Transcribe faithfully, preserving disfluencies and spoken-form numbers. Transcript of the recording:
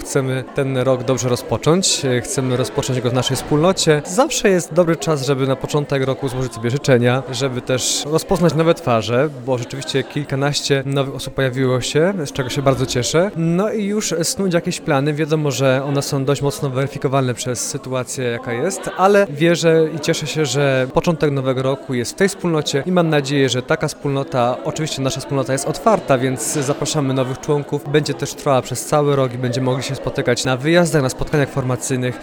chcemy ten rok dobrze rozpocząć. Chcemy rozpocząć go w naszej wspólnocie. Zawsze jest dobry czas, żeby na początek roku złożyć sobie życzenia, żeby też rozpoznać nowe twarze, bo rzeczywiście kilkanaście nowych osób pojawiło się, z czego się bardzo cieszę. No i już snuć jakieś plany. Wiadomo, że one są dość mocno weryfikowalne przez sytuację, jaka jest, ale wierzę i cieszę się, że początek nowego roku jest w tej wspólnocie i mam nadzieję, że taka wspólnota, oczywiście nasza wspólnota jest otwarta, więc zapraszamy nowych członków. Będzie też trwała przez cały rok i będziemy mogli się spotykać na wyjazdach, na spotkaniach formacyjnych,